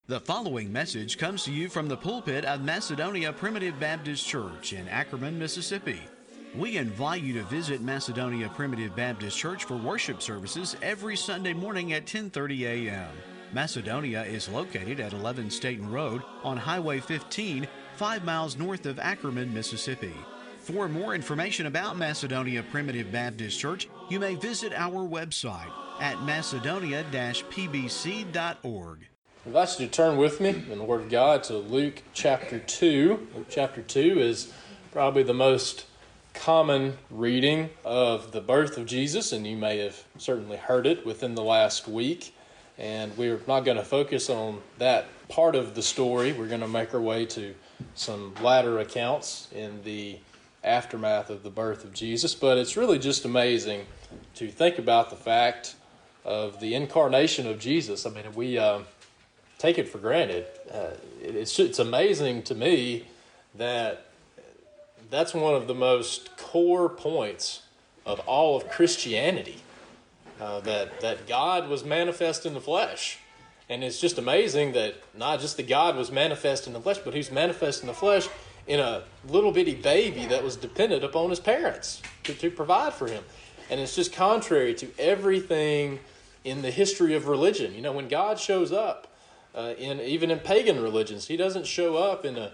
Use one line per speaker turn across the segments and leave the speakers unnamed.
The following message comes to you from the pulpit of Macedonia Primitive Baptist Church in Ackerman, Mississippi. We invite you to visit Macedonia Primitive Baptist Church for worship services every Sunday morning at 10:30 a.m. Macedonia is located at 11 Staten Road on Highway 15, 5 miles north of Ackerman, Mississippi. For more information about Macedonia Primitive Baptist Church, you may visit our website at macedonia-pbc.org.
I invite you to turn with me in the Word of God to Luke chapter 2. Luke chapter 2 is probably the most common reading of the birth of Jesus, and you may have certainly heard it within the last week. And we're not going to focus on that part of the story. We're going to make our way to some latter accounts in the aftermath of the birth of Jesus. But it's really just amazing to think about the fact of the incarnation of Jesus. I mean, we take it for granted. It's amazing to me that that's one of the most core points of all of Christianity, that God was manifest in the flesh. And it's just amazing that not just that God was manifest in the flesh, but He's manifest in the flesh in a little bitty baby that was dependent upon his parents to provide for him. And it's just contrary to everything in the history of religion. You know, when God shows up, even in pagan religions, He doesn't show up in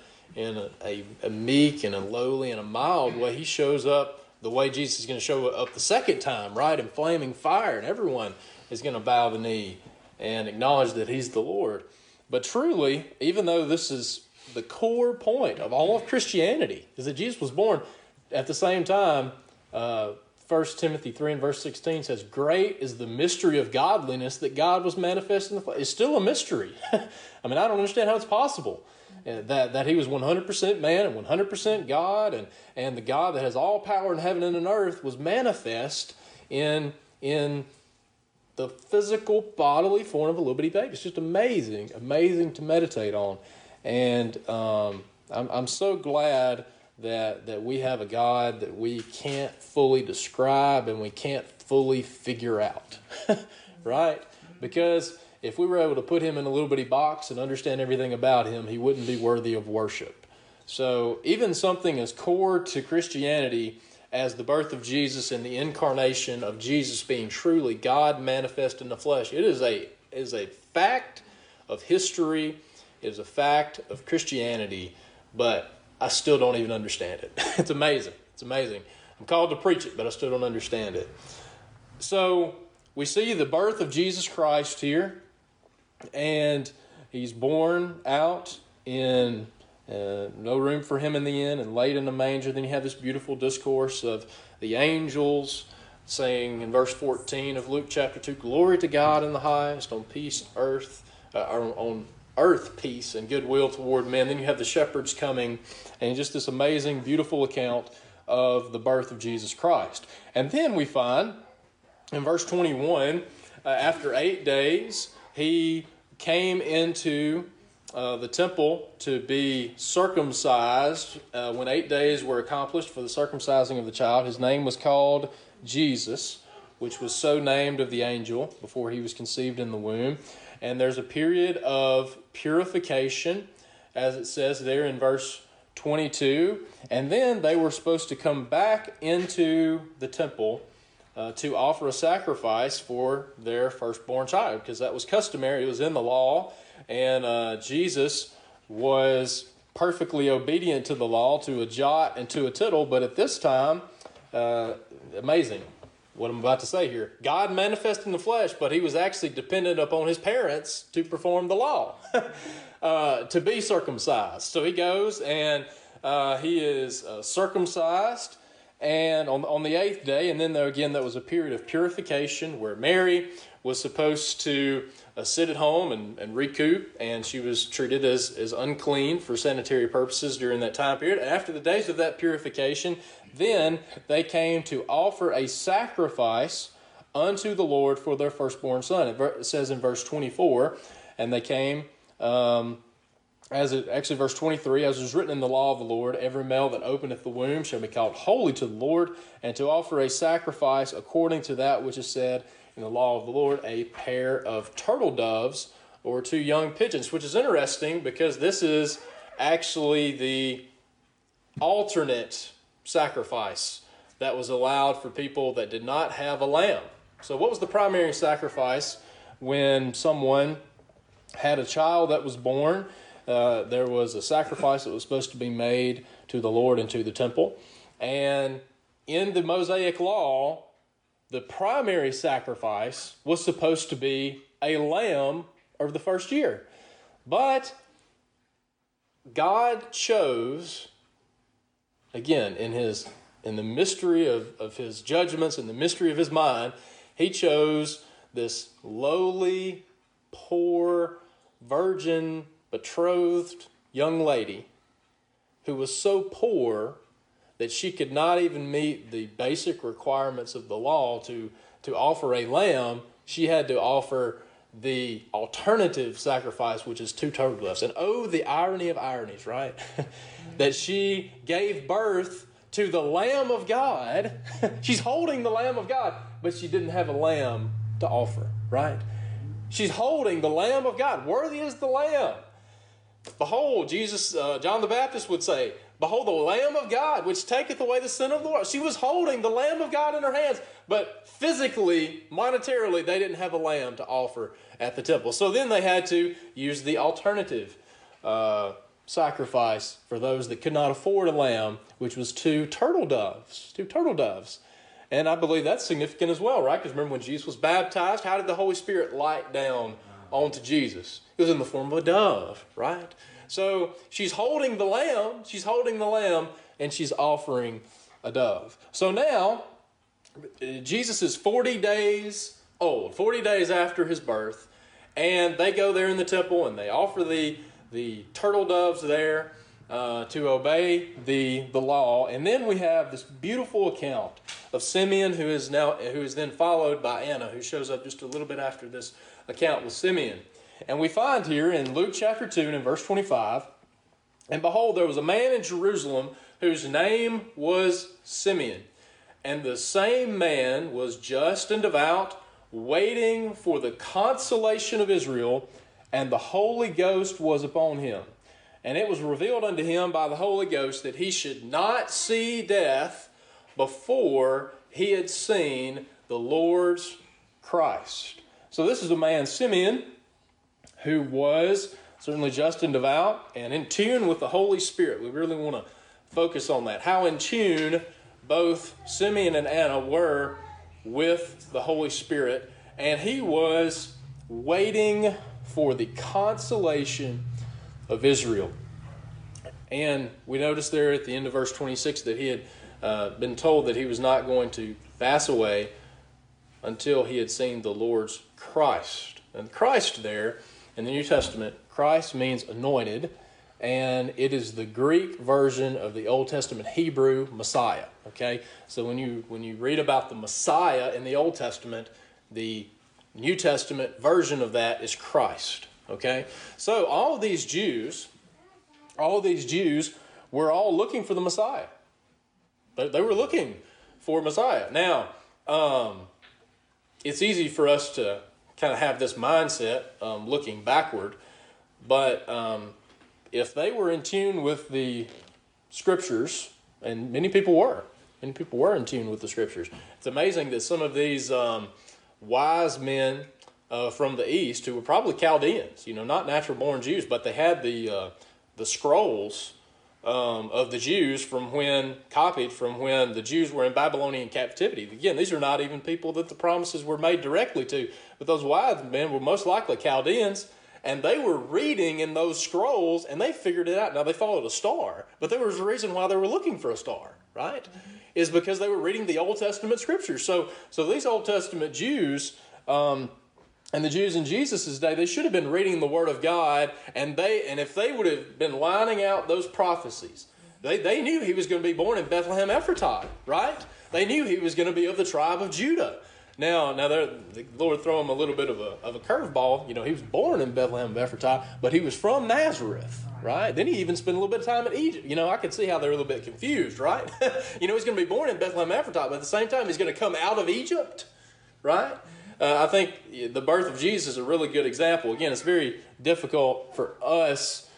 a meek and a lowly and a mild way. He shows up the way Jesus is going to show up the second time, right, in flaming fire, and everyone is going to bow the knee and acknowledge that He's the Lord. But truly, even though this is the core point of all of Christianity, is that Jesus was born at the same time. 1 Timothy 3 and verse 16 says, "Great is the mystery of godliness, that God was manifest in the flesh." It's still a mystery. I mean, I don't understand how it's possible that He was 100% man and 100% God, and the God that has all power in heaven and on earth was manifest in the physical bodily form of a little bitty baby. It's just amazing to meditate on. And I'm so glad that we have a God that we can't fully describe and we can't fully figure out, right? Because if we were able to put Him in a little bitty box and understand everything about Him, He wouldn't be worthy of worship. So even something as core to Christianity as the birth of Jesus and the incarnation of Jesus being truly God manifest in the flesh, it is a fact of history, it is a fact of Christianity, but I still don't even understand it. It's amazing. It's amazing. I'm called to preach it, but I still don't understand it. So we see the birth of Jesus Christ here, and He's born out in no room for Him in the inn and laid in a manger. Then you have this beautiful discourse of the angels saying in verse 14 of Luke chapter 2, "Glory to God in the highest, on earth peace and goodwill toward men." Then you have the shepherds coming, and just this amazing, beautiful account of the birth of Jesus Christ. And then we find in verse 21, after 8 days, He came into the temple to be circumcised. When 8 days were accomplished for the circumcising of the child, His name was called Jesus, which was so named of the angel before He was conceived in the womb. And there's a period of purification, as it says there in verse 22. And then they were supposed to come back into the temple to offer a sacrifice for their firstborn child, because that was customary. It was in the law. And Jesus was perfectly obedient to the law, to a jot and to a tittle. But at this time, amazing what I'm about to say here. God manifest in the flesh, but He was actually dependent upon His parents to perform the law, to be circumcised. So He goes and He is circumcised, and on the 8th day, and then there again, that was a period of purification where Mary was supposed to sit at home and recoup, and she was treated as unclean for sanitary purposes during that time period. And after the days of that purification, then they came to offer a sacrifice unto the Lord for their firstborn son. It says in verse 24, and they came, verse 23, as is written in the law of the Lord, every male that openeth the womb shall be called holy to the Lord, and to offer a sacrifice according to that which is said in the law of the Lord, a pair of turtle doves or 2 young pigeons, which is interesting because this is actually the alternate sacrifice that was allowed for people that did not have a lamb. So what was the primary sacrifice when someone had a child that was born? There was a sacrifice that was supposed to be made to the Lord and to the temple. And in the Mosaic law, the primary sacrifice was supposed to be a lamb of the first year. But God chose, again, in the mystery of his judgments, in the mystery of his mind, he chose this lowly, poor, virgin, betrothed young lady who was so poor that she could not even meet the basic requirements of the law to offer a lamb. She had to offer the alternative sacrifice, which is 2 turtle doves. And oh, the irony of ironies, right? That she gave birth to the Lamb of God. She's holding the Lamb of God, but she didn't have a lamb to offer, right? She's holding the Lamb of God. Worthy is the Lamb. Behold, Jesus, John the Baptist would say, behold the Lamb of God, which taketh away the sin of the world. She was holding the Lamb of God in her hands, but physically, monetarily, they didn't have a lamb to offer at the temple. So then they had to use the alternative sacrifice for those that could not afford a lamb, which was 2 turtle doves. 2 turtle doves. And I believe that's significant as well, right? Because remember when Jesus was baptized, how did the Holy Spirit light down onto Jesus? It was in the form of a dove, right? So she's holding the lamb, and she's offering a dove. So now, Jesus is 40 days old, 40 days after his birth, and they go there in the temple and they offer the turtle doves there to obey the law. And then we have this beautiful account of Simeon, who is then followed by Anna, who shows up just a little bit after this account with Simeon. And we find here in Luke chapter 2 and in verse 25, and behold, there was a man in Jerusalem whose name was Simeon. And the same man was just and devout, waiting for the consolation of Israel, and the Holy Ghost was upon him. And it was revealed unto him by the Holy Ghost that he should not see death before he had seen the Lord's Christ. So this is a man, Simeon, who was certainly just and devout and in tune with the Holy Spirit. We really want to focus on that. How in tune both Simeon and Anna were with the Holy Spirit. And he was waiting for the consolation of Israel. And we notice there at the end of verse 26 that he had been told that he was not going to pass away until he had seen the Lord's Christ. And Christ there in the New Testament, Christ means anointed, and it is the Greek version of the Old Testament Hebrew Messiah. Okay, so when you read about the Messiah in the Old Testament, the New Testament version of that is Christ. Okay, so all of these Jews were all looking for the Messiah. They were looking for Messiah. Now, it's easy for us to kind of have this mindset looking backward, but if they were in tune with the Scriptures, and many people were in tune with the Scriptures. It's amazing that some of these wise men from the East, who were probably Chaldeans, not natural-born Jews, but they had the scrolls of the Jews copied from when the Jews were in Babylonian captivity. Again, these are not even people that the promises were made directly to, but those wise men were most likely Chaldeans, and they were reading in those scrolls, and they figured it out. Now, they followed a star, but there was a reason why they were looking for a star, right? Is because they were reading the Old Testament Scriptures. So these Old Testament Jews, and the Jews in Jesus' day, they should have been reading the Word of God, and if they would have been lining out those prophecies, they knew he was going to be born in Bethlehem Ephratah, right? They knew he was going to be of the tribe of Judah. Now the Lord threw him a little bit of a curveball. He was born in Bethlehem Ephratah, but he was from Nazareth, right? Then he even spent a little bit of time in Egypt. I could see how they were a little bit confused, right? He's going to be born in Bethlehem Ephratah, but at the same time, he's going to come out of Egypt, right? I think the birth of Jesus is a really good example. Again, it's very difficult for us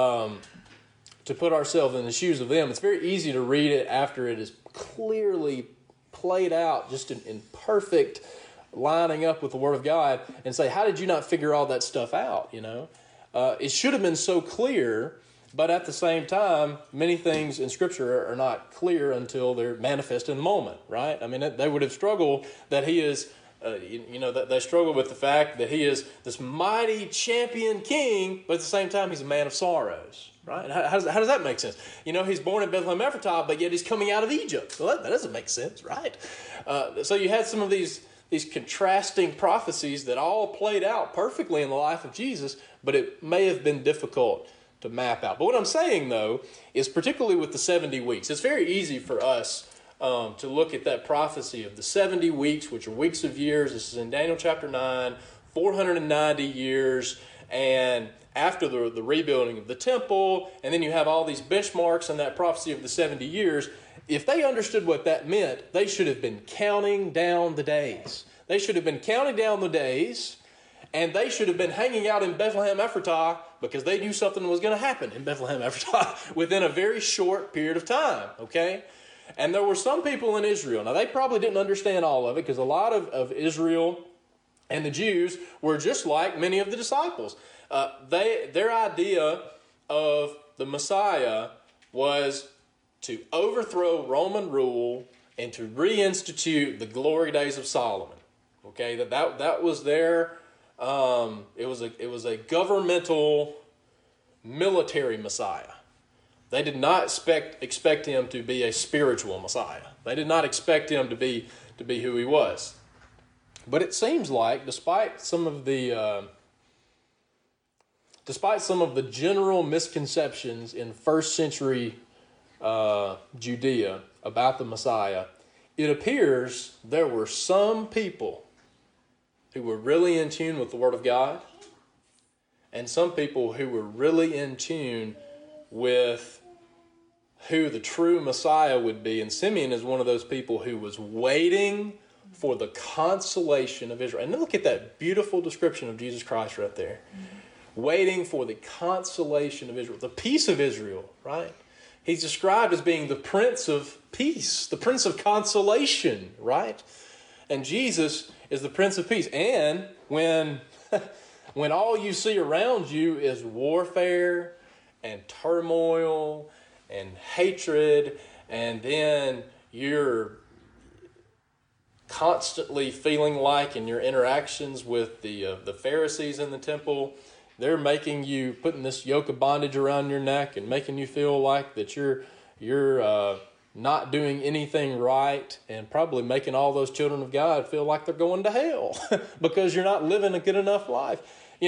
to put ourselves in the shoes of them. It's very easy to read it after it is clearly played out, just in perfect lining up with the Word of God, and say, how did you not figure all that stuff out? It should have been so clear, but at the same time, many things in Scripture are not clear until they're manifest in the moment, right? I mean, they would have struggled that he is, that they struggle with the fact that he is this mighty champion king, but at the same time, he's a man of sorrows, right? How does that make sense? He's born in Bethlehem Ephratah, but yet he's coming out of Egypt. Well, that doesn't make sense, right? So you had some of these contrasting prophecies that all played out perfectly in the life of Jesus, but it may have been difficult to map out. But what I'm saying, though, is particularly with the 70 weeks, it's very easy for us to look at that prophecy of the 70 weeks, which are weeks of years. This is in Daniel chapter 9, 490 years, and after the rebuilding of the temple, and then you have all these benchmarks in that prophecy of the 70 years. If they understood what that meant, they should have been counting down the days. They should have been counting down the days, and they should have been hanging out in Bethlehem Ephratah because they knew something was going to happen in Bethlehem Ephratah within a very short period of time, okay? And there were some people in Israel. Now, they probably didn't understand all of it because a lot of Israel and the Jews were just like many of the disciples. Their idea of the Messiah was to overthrow Roman rule and to reinstitute the glory days of Solomon. Okay, that was their. It was a governmental, military Messiah. They did not expect him to be a spiritual Messiah. They did not expect him to be who he was. But it seems like, despite some of the general misconceptions in first century Judea about the Messiah, it appears there were some people who were really in tune with the Word of God, and some people who were really in tune with who the true Messiah would be. And Simeon is one of those people who was waiting for the consolation of Israel. And look at that beautiful description of Jesus Christ right there. Mm-hmm. Waiting for the consolation of Israel, the peace of Israel, right? He's described as being the Prince of Peace, the Prince of Consolation, right? And Jesus is the Prince of Peace. And when all you see around you is warfare and turmoil and hatred, and then you're constantly feeling like in your interactions with the Pharisees in the temple, they're putting this yoke of bondage around your neck and making you feel like that you're not doing anything right, and probably making all those children of God feel like they're going to hell because you're not living a good enough life.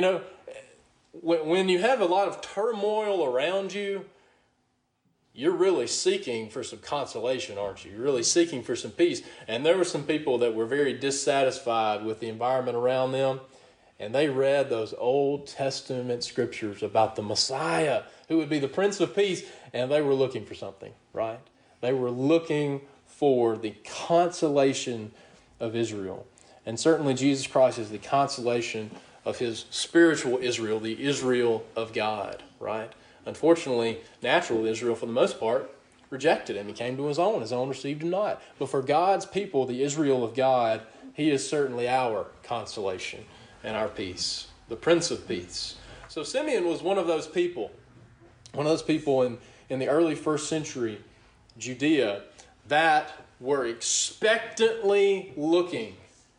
When you have a lot of turmoil around you, you're really seeking for some consolation, aren't you? You're really seeking for some peace. And there were some people that were very dissatisfied with the environment around them, and they read those Old Testament scriptures about the Messiah, who would be the Prince of Peace, and they were looking for something, right? They were looking for the consolation of Israel. And certainly Jesus Christ is the consolation of his spiritual Israel, the Israel of God, right? Unfortunately, natural Israel, for the most part, rejected him. He came to his own received him not. But for God's people, the Israel of God, he is certainly our consolation and our peace, the Prince of Peace. So Simeon was one of those people in the early first century Judea that were expectantly looking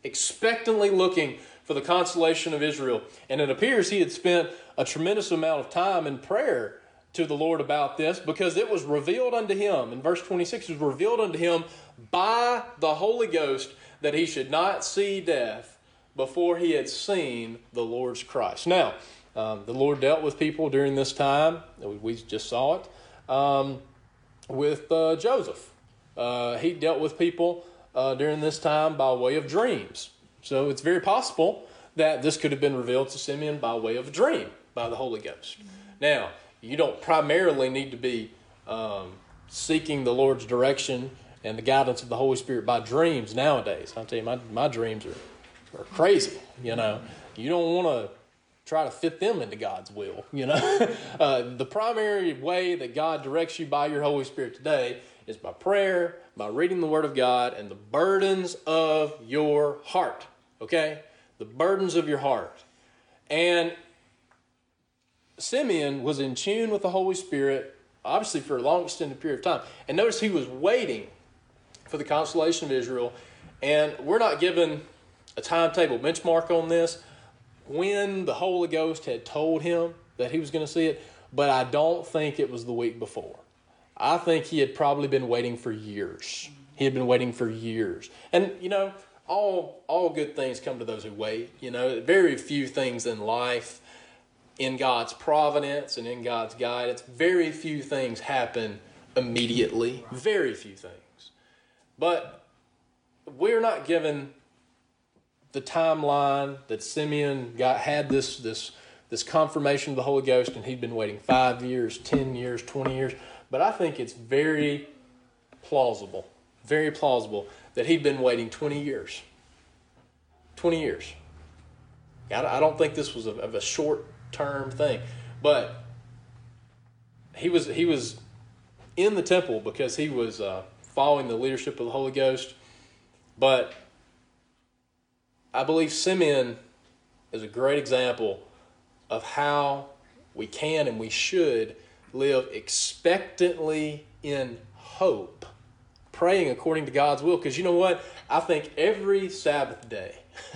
for the consolation of Israel. And it appears he had spent a tremendous amount of time in prayer to the Lord about this, because it was revealed unto him. In verse 26, it was revealed unto him by the Holy Ghost that he should not see death before he had seen the Lord's Christ. Now, the Lord dealt with people during this time. We just saw it with Joseph. He dealt with people during this time by way of dreams. So it's very possible that this could have been revealed to Simeon by way of a dream by the Holy Ghost. Now, you don't primarily need to be seeking the Lord's direction and the guidance of the Holy Spirit by dreams nowadays. I'll tell you, my dreams are are crazy. You don't want to try to fit them into God's will. The primary way that God directs you by your Holy Spirit today is by prayer, by reading the Word of God, and the burdens of your heart. Okay? The burdens of your heart. And Simeon was in tune with the Holy Spirit, obviously for a long extended period of time. And notice he was waiting for the consolation of Israel. And we're not given a timetable benchmark on this, when the Holy Ghost had told him that he was going to see it, but I don't think it was the week before. I think he had probably been waiting for years. He had been waiting for years. And, all good things come to those who wait. Very few things in life, in God's providence and in God's guidance, very few things happen immediately. Very few things. But we're not given the timeline that Simeon had this confirmation of the Holy Ghost, and he'd been waiting 5 years, 10 years, 20 years. But I think it's very plausible that he'd been waiting 20 years. 20 years. I don't think this was of a short-term thing. But he was in the temple because he was following the leadership of the Holy Ghost. But I believe Simeon is a great example of how we can and we should live expectantly in hope, praying according to God's will. Because you know what? I think every Sabbath day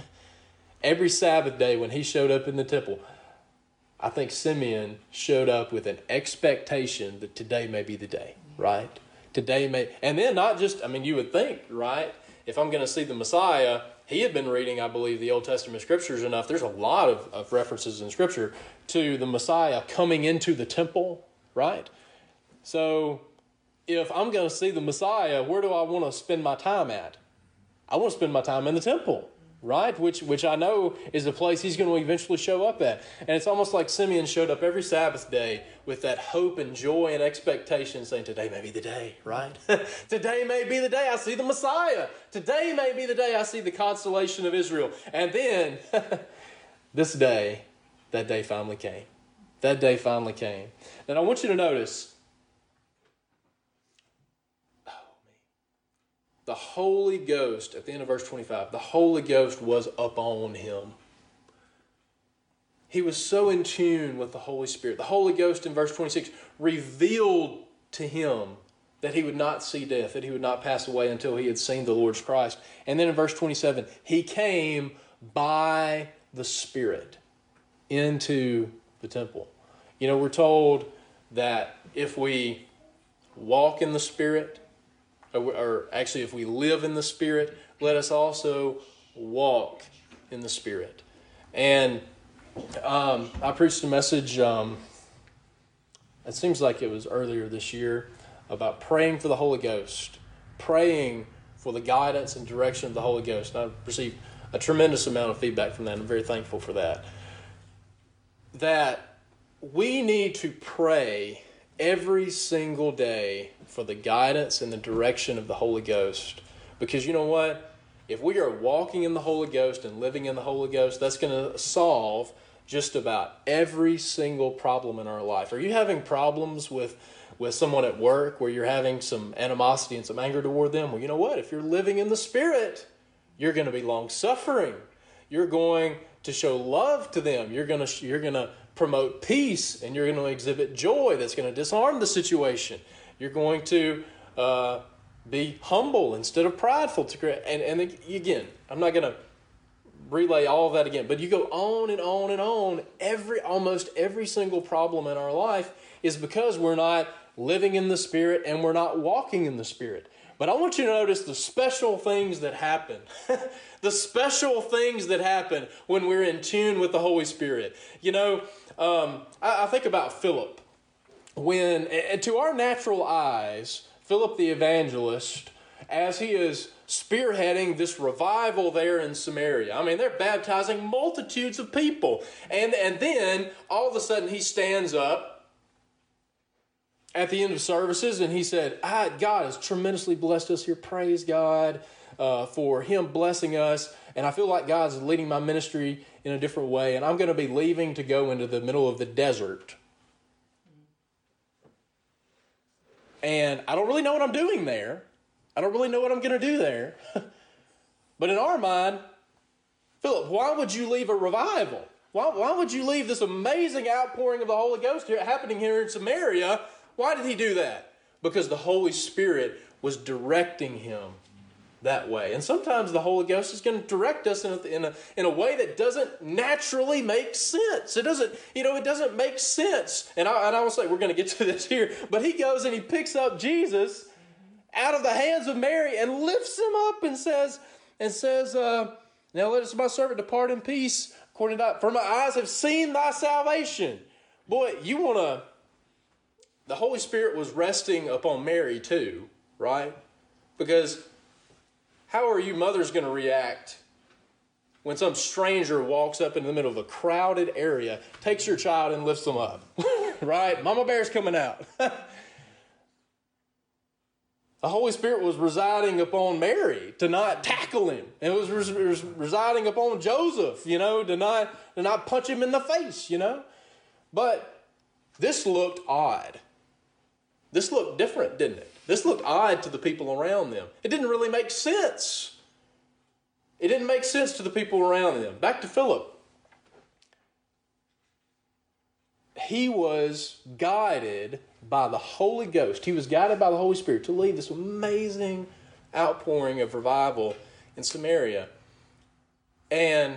when he showed up in the temple, I think Simeon showed up with an expectation that today may be the day, right? And then not just, you would think, right? If I'm going to see the Messiah, he had been reading, I believe, the Old Testament scriptures enough. There's a lot of references in Scripture to the Messiah coming into the temple, right? So if I'm going to see the Messiah, where do I want to spend my time at? I want to spend my time in the temple, right? Which I know is the place he's going to eventually show up at. And it's almost like Simeon showed up every Sabbath day with that hope and joy and expectation, saying, today may be the day, right? Today may be the day I see the Messiah. Today may be the day I see the consolation of Israel. And then, that day finally came. That day finally came. And I want you to notice, the Holy Ghost, at the end of verse 25, the Holy Ghost was upon him. He was so in tune with the Holy Spirit. The Holy Ghost, in verse 26, revealed to him that he would not see death, that he would not pass away until he had seen the Lord's Christ. And then in verse 27, he came by the Spirit into the temple. We're told that if we walk in the Spirit, or actually if we live in the Spirit, let us also walk in the Spirit. And I preached a message, it seems like it was earlier this year, about praying for the Holy Ghost, praying for the guidance and direction of the Holy Ghost. And I've received a tremendous amount of feedback from that. I'm very thankful for that. That we need to pray every single day for the guidance and the direction of the Holy Ghost. Because you know what? If we are walking in the Holy Ghost and living in the Holy Ghost, that's going to solve just about every single problem in our life. Are you having problems with someone at work where you're having some animosity and some anger toward them? Well, you know what? If you're living in the Spirit, you're going to be long-suffering. You're going to show love to them. You're going to promote peace, and you're going to exhibit joy that's going to disarm the situation. You're going to be humble instead of prideful. And again, I'm not going to relay all of that again, but you go on and on and on. Almost every single problem in our life is because we're not living in the Spirit and we're not walking in the Spirit. But I want you to notice the special things that happen. The special things that happen when we're in tune with the Holy Spirit. I think about Philip. And to our natural eyes, Philip the evangelist, as he is spearheading this revival there in Samaria. They're baptizing multitudes of people. And then all of a sudden he stands up at the end of services and he said, God has tremendously blessed us here. Praise God for him blessing us. and I feel like God's leading my ministry in a different way, and I'm going to be leaving to go into the middle of the desert. And I don't really know what I'm doing there. I don't really know what I'm going to do there. But in our mind, Philip, why would you leave a revival? Why would you leave this amazing outpouring of the Holy Ghost happening here in Samaria? Why did he do that? Because the Holy Spirit was directing him that way. And sometimes the Holy Ghost is going to direct us in a way that doesn't naturally make sense. It doesn't make sense. And I will say, we're going to get to this here, but he goes and he picks up Jesus out of the hands of Mary and lifts him up and says, now let my servant depart in peace, according to for my eyes have seen thy salvation. Boy, the Holy Spirit was resting upon Mary too, right? Because how are you mothers going to react when some stranger walks up in the middle of a crowded area, takes your child and lifts them up? Right? Mama Bear's coming out. The Holy Spirit was residing upon Mary to not tackle him. It was residing upon Joseph, to not punch him in the face, But this looked odd. This looked different, didn't it? This looked odd to the people around them. It didn't really make sense. It didn't make sense to the people around them. Back to Philip. He was guided by the Holy Ghost. He was guided by the Holy Spirit to lead this amazing outpouring of revival in Samaria. And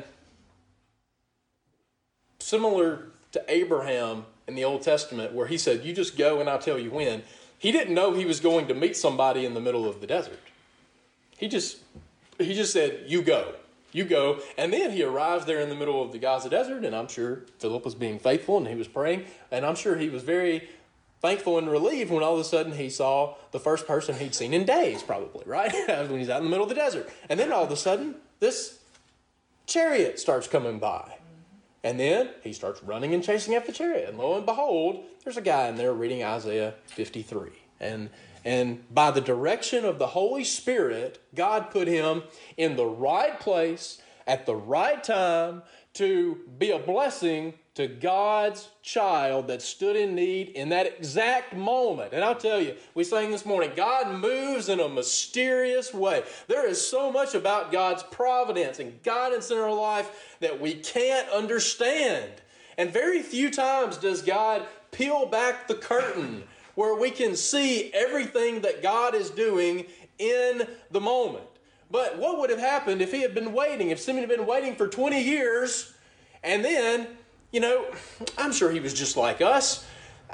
similar to Abraham in the Old Testament, where he said, you just go and I'll tell you when. He didn't know he was going to meet somebody in the middle of the desert. He just said, you go. You go. And then he arrives there in the middle of the Gaza desert, and I'm sure Philip was being faithful and he was praying, and I'm sure he was very thankful and relieved when all of a sudden he saw the first person he'd seen in days, probably, right? When he's out in the middle of the desert. And then all of a sudden, this chariot starts coming by. And then he starts running and chasing after the chariot. And lo and behold, there's a guy in there reading Isaiah 53. And by the direction of the Holy Spirit, God put him in the right place at the right time to be a blessing to God's child that stood in need in that exact moment. And I'll tell you, we sang this morning, God moves in a mysterious way. There is so much about God's providence and guidance in our life that we can't understand. And very few times does God peel back the curtain where we can see everything that God is doing in the moment. But what would have happened if he had been waiting, if Simeon had been waiting for 20 years, and then, I'm sure he was just like us.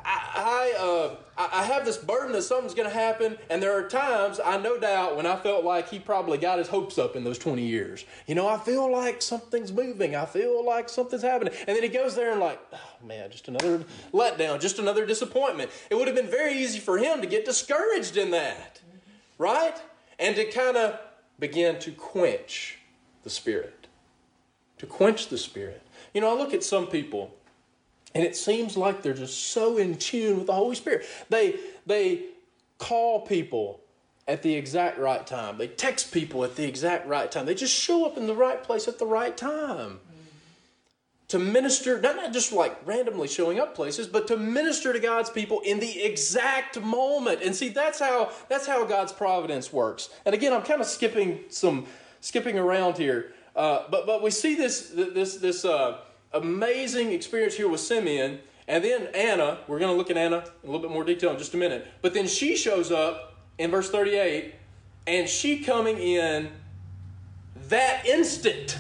I have this burden that something's going to happen, and there are times, I no doubt, when I felt like he probably got his hopes up in those 20 years. I feel like something's moving. I feel like something's happening. And then he goes there and oh man, just another letdown, just another disappointment. It would have been very easy for him to get discouraged in that, right? And to kind of begin to quench the Spirit. To quench the Spirit. I look at some people, and it seems like they're just so in tune with the Holy Spirit. They call people at the exact right time. They text people at the exact right time. They just show up in the right place at the right time. To minister, not just like randomly showing up places, but to minister to God's people in the exact moment. And see, that's how God's providence works. And again, I'm kind of skipping around here. But we see this amazing experience here with Simeon, and then Anna. We're going to look at Anna in a little bit more detail in just a minute. But then she shows up in verse 38, and she coming in that instant.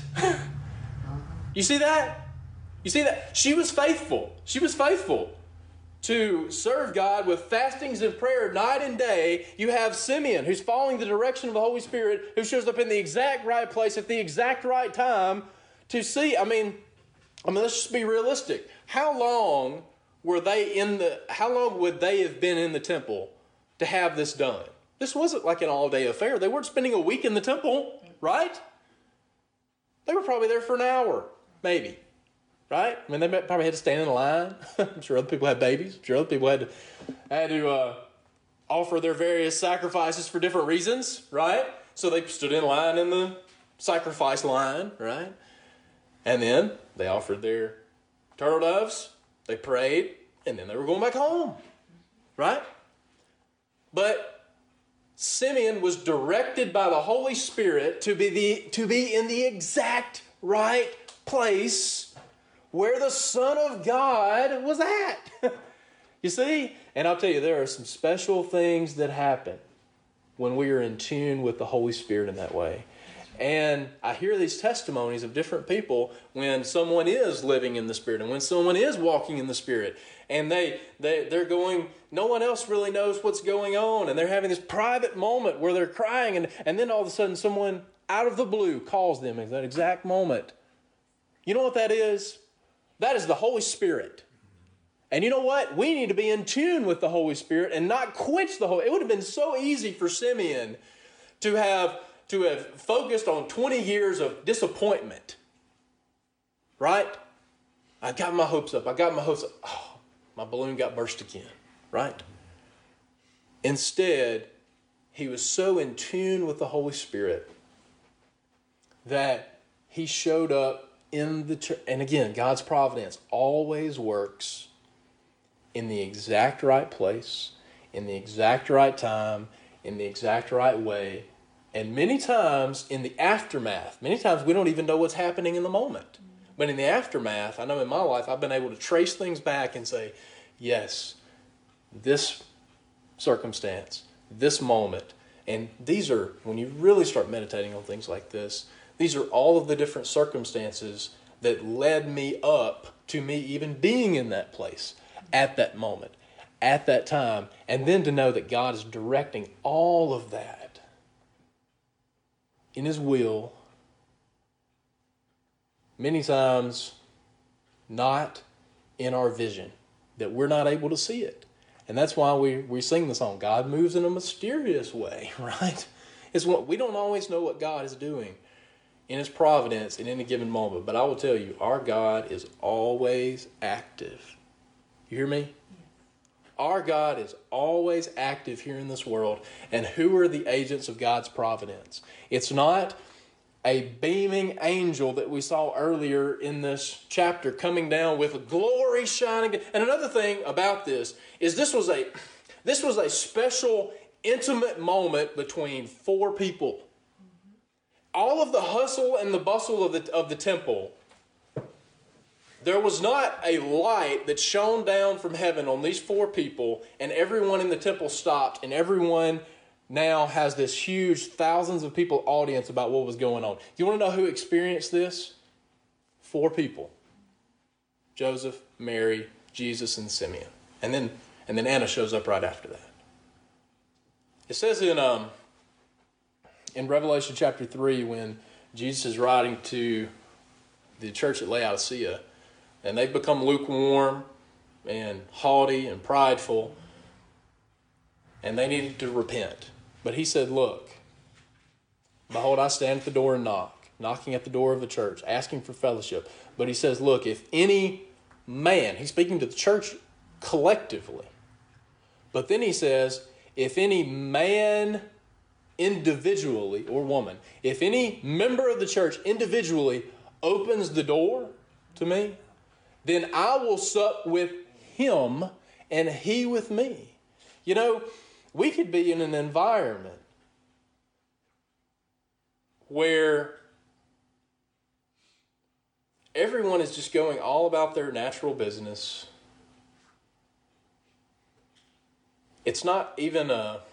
You see that? You see that? She was faithful. She was faithful to serve God with fastings and prayer night and day. You have Simeon, who's following the direction of the Holy Spirit, who shows up in the exact right place at the exact right time to see. I mean, let's just be realistic. How long would they have been in the temple to have this done? This wasn't like an all-day affair. They weren't spending a week in the temple, right? They were probably there for an hour, maybe. Right? I mean, they probably had to stand in line. I'm sure other people had babies. I'm sure other people had to offer their various sacrifices for different reasons, right? So they stood in line in the sacrifice line, right? And then they offered their turtle doves, they prayed, and then they were going back home, right? But Simeon was directed by the Holy Spirit to be in the exact right place where the Son of God was at. You see? And I'll tell you, there are some special things that happen when we are in tune with the Holy Spirit in that way. And I hear these testimonies of different people when someone is living in the Spirit and when someone is walking in the Spirit, and they're going, no one else really knows what's going on, and they're having this private moment where they're crying, and then all of a sudden someone out of the blue calls them at that exact moment. You know what that is? That is the Holy Spirit. And you know what? We need to be in tune with the Holy Spirit and not quench the Holy. It would have been so easy for Simeon to have focused on 20 years of disappointment. Right? I got my hopes up. Oh, my balloon got burst again. Right? Instead, he was so in tune with the Holy Spirit that he showed up in the church. And again, God's providence always works in the exact right place, in the exact right time, in the exact right way. And many times in the aftermath, many times we don't even know what's happening in the moment. But in the aftermath, I know in my life, I've been able to trace things back and say, yes, this circumstance, this moment, and these are, when you really start meditating on things like this, these are all of the different circumstances that led me up to me even being in that place at that moment, at that time, and then to know that God is directing all of that in His will, many times not in our vision, that we're not able to see it. And that's why we sing the song, God moves in a mysterious way, right? It's what we don't always know what God is doing in His providence in any given moment. But I will tell you, our God is always active. You hear me? Our God is always active here in this world. And who are the agents of God's providence? It's not a beaming angel that we saw earlier in this chapter coming down with glory shining. And another thing about this is this was a special, intimate moment between four people. All of the hustle and the bustle of the temple, there was not a light that shone down from heaven on these four people, and everyone in the temple stopped, and everyone now has this huge thousands of people audience about what was going on. You want to know who experienced this? Four people. Joseph, Mary, Jesus, and Simeon. And then Anna shows up right after that. It says in Revelation chapter 3, when Jesus is writing to the church at Laodicea, and they've become lukewarm and haughty and prideful, and they needed to repent. But he said, look, behold, I stand at the door and knock, knocking at the door of the church, asking for fellowship. But he says, look, if any man, he's speaking to the church collectively, but then he says, if any man individually or woman, if any member of the church individually opens the door to me, then I will sup with him and he with me. You know, we could be in an environment where everyone is just going all about their natural business. It's not even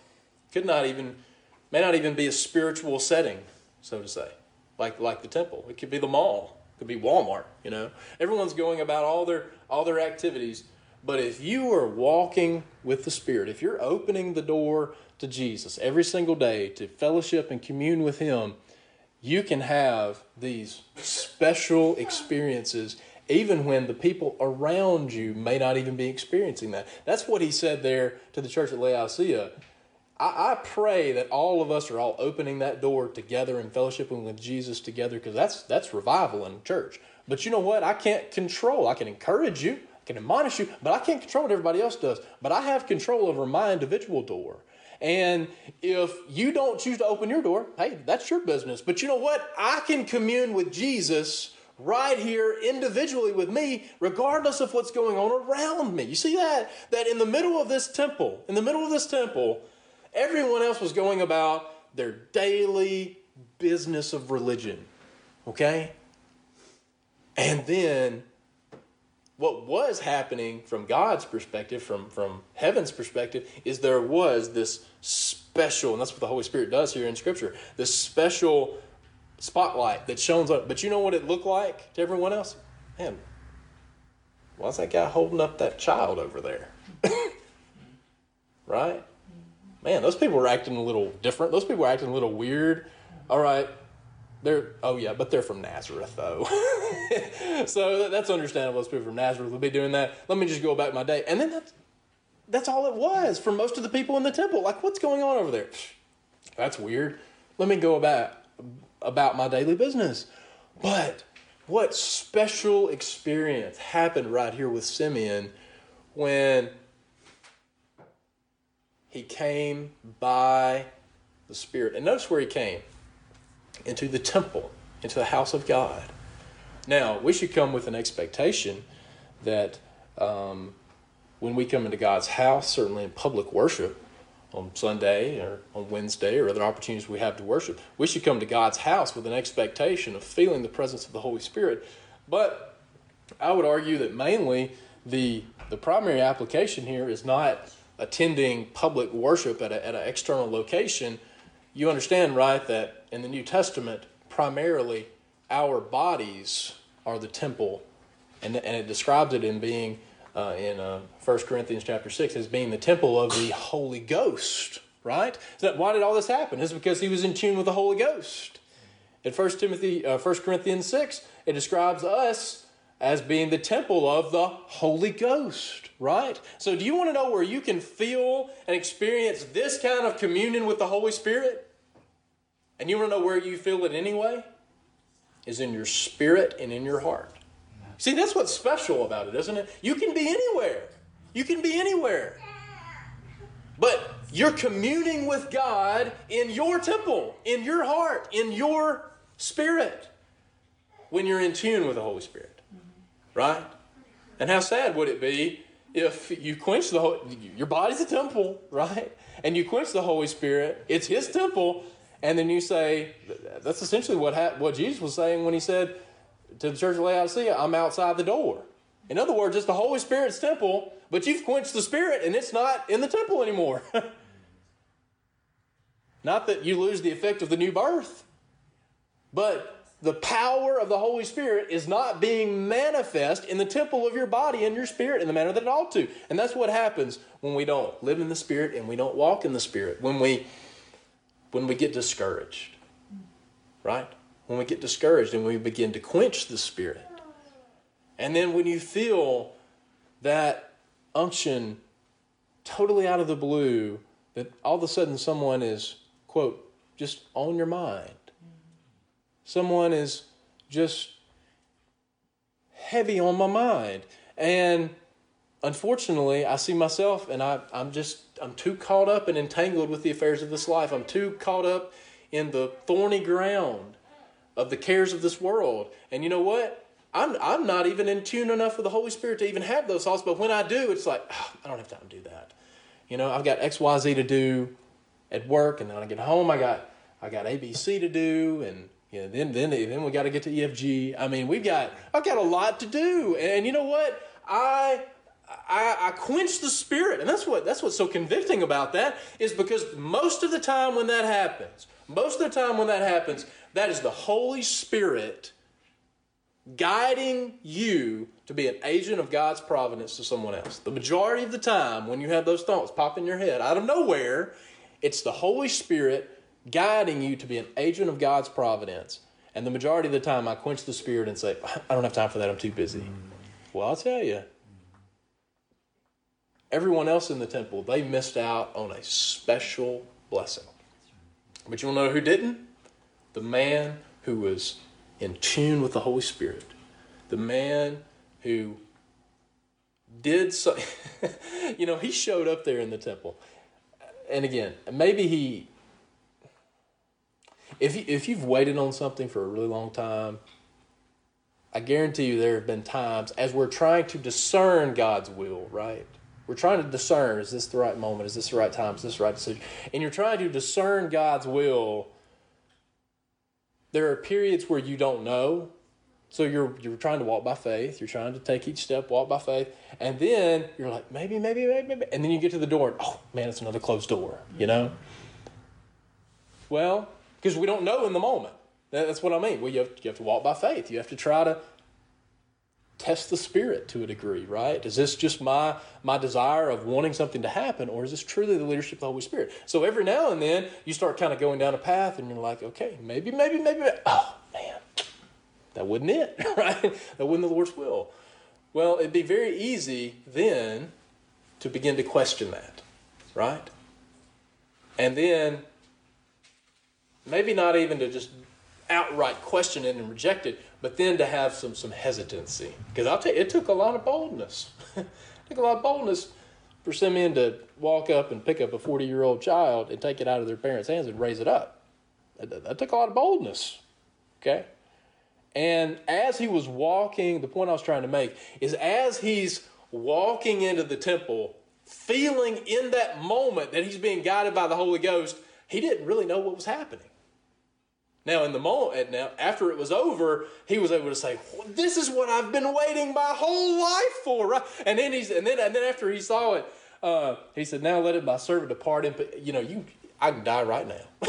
may not even be a spiritual setting, so to say, like the temple. It could be the mall. It could be Walmart, you know. Everyone's going about all their activities. But if you are walking with the Spirit, if you're opening the door to Jesus every single day to fellowship and commune with Him, you can have these special experiences even when the people around you may not even be experiencing that. That's what he said there to the church at Laodicea. I pray that all of us are all opening that door together and fellowshipping with Jesus together, because that's revival in church. But you know what? I can't control. I can encourage you, I can admonish you, but I can't control what everybody else does. But I have control over my individual door. And if you don't choose to open your door, hey, that's your business. But you know what? I can commune with Jesus right here individually with me, regardless of what's going on around me. You see that? That in the middle of this temple, everyone else was going about their daily business of religion. Okay? And then what was happening from God's perspective, from heaven's perspective, is there was this special, and that's what the Holy Spirit does here in Scripture, this special spotlight that shines up. But you know what it looked like to everyone else? Man, why's that guy holding up that child over there? Right? Man, those people were acting a little different. Those people were acting a little weird. All right. But they're from Nazareth, though. So that's understandable. Those people from Nazareth will be doing that. Let me just go about my day. And then that's all it was for most of the people in the temple. Like, what's going on over there? That's weird. Let me go about my daily business. But what special experience happened right here with Simeon when he came by the Spirit. And notice where he came. Into the temple, into the house of God. Now, we should come with an expectation that when we come into God's house, certainly in public worship, on Sunday or on Wednesday or other opportunities we have to worship, we should come to God's house with an expectation of feeling the presence of the Holy Spirit. But I would argue that mainly the primary application here is not attending public worship at an external location. You understand, right, that in the New Testament, primarily our bodies are the temple, and it describes it in being in 1 Corinthians chapter 6 as being the temple of the Holy Ghost, right? So why did all this happen? It's because he was in tune with the Holy Ghost. In 1 Corinthians 6, it describes us as being the temple of the Holy Ghost, right? So do you want to know where you can feel and experience this kind of communion with the Holy Spirit? And you want to know where you feel it anyway? Is in your spirit and in your heart. See, that's what's special about it, isn't it? You can be anywhere. You can be anywhere. But you're communing with God in your temple, in your heart, in your spirit, when you're in tune with the Holy Spirit. Right? And how sad would it be if you quench your body's a temple, right? And you quench the Holy Spirit, it's His temple, and then you say, that's essentially what Jesus was saying when He said to the church of Laodicea, I'm outside the door. In other words, it's the Holy Spirit's temple, but you've quenched the Spirit and it's not in the temple anymore. Not that you lose the effect of the new birth, but the power of the Holy Spirit is not being manifest in the temple of your body and your spirit in the manner that it ought to. And that's what happens when we don't live in the Spirit and we don't walk in the Spirit. When we get discouraged, right? When we get discouraged and we begin to quench the Spirit. And then when you feel that unction totally out of the blue, that all of a sudden someone is, quote, just on your mind. Someone is just heavy on my mind. And unfortunately, I see myself and I'm too caught up and entangled with the affairs of this life. I'm too caught up in the thorny ground of the cares of this world. And you know what? I'm not even in tune enough with the Holy Spirit to even have those thoughts. But when I do, it's like, I don't have time to do that. You know, I've got X, Y, Z to do at work. And then I get home, I got ABC to do. And you know, then we got to get to EFG. I mean, I've got a lot to do. And you know what? I quench the Spirit. And that's what's so convicting about that is because most of the time when that happens, that is the Holy Spirit guiding you to be an agent of God's providence to someone else. The majority of the time when you have those thoughts pop in your head out of nowhere, it's the Holy Spirit guiding you to be an agent of God's providence. And the majority of the time I quench the Spirit and say, I don't have time for that, I'm too busy. Well, I'll tell you, everyone else in the temple, they missed out on a special blessing. But you want to know who didn't? The man who was in tune with the Holy Spirit. The man who did so. You know, he showed up there in the temple. and again, maybe if you've waited on something for a really long time, I guarantee you there have been times as we're trying to discern God's will, right? We're trying to discern, is this the right moment? Is this the right time? Is this the right decision? And you're trying to discern God's will. There are periods where you don't know. So you're trying to walk by faith. You're trying to take each step, walk by faith. And then you're like, maybe. And then you get to the door and, oh, man, it's another closed door, you know? Well, because we don't know in the moment. That's what I mean. Well, you have to walk by faith. You have to try to test the Spirit to a degree, right? Is this just my desire of wanting something to happen, or is this truly the leadership of the Holy Spirit? So every now and then you start kind of going down a path and you're like, okay, maybe. Oh, man. That wasn't it, right? That wasn't the Lord's will. Well, it'd be very easy then to begin to question that, right? And then maybe not even to just outright question it and reject it, but then to have some hesitancy. Because I'll tell you, it took a lot of boldness. It took a lot of boldness for Simeon to walk up and pick up a 40-year-old child and take it out of their parents' hands and raise it up. That took a lot of boldness, okay? And as he was walking, the point I was trying to make is as he's walking into the temple, feeling in that moment that he's being guided by the Holy Ghost, he didn't really know what was happening. Now, in the moment, after it was over, he was able to say, well, "This is what I've been waiting my whole life for." Right? And then after he saw it, he said, "Now let it my servant depart." And I can die right now.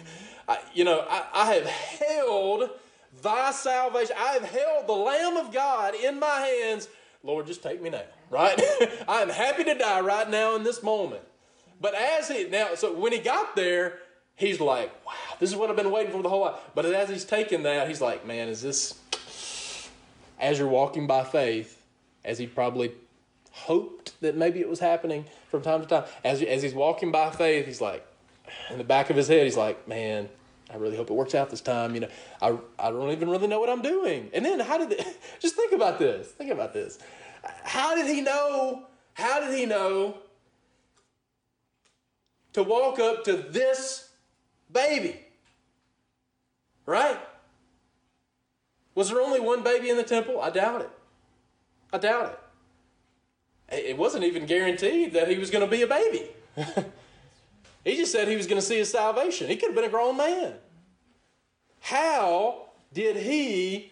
I have held thy salvation. I have held the Lamb of God in my hands. Lord, just take me now, right? I am happy to die right now in this moment. But so when he got there, he's like, wow, this is what I've been waiting for the whole life. But as he's taking that, he's like, man, is this, as you're walking by faith, as he probably hoped that maybe it was happening from time to time, as he's walking by faith, he's like, in the back of his head, he's like, man, I really hope it works out this time. I don't even really know what I'm doing. And then just think about this. Think about this. How did he know to walk up to this baby? Right? Was there only one baby in the temple? I doubt it. It wasn't even guaranteed that he was going to be a baby. He just said he was going to see his salvation. He could have been a grown man. How did he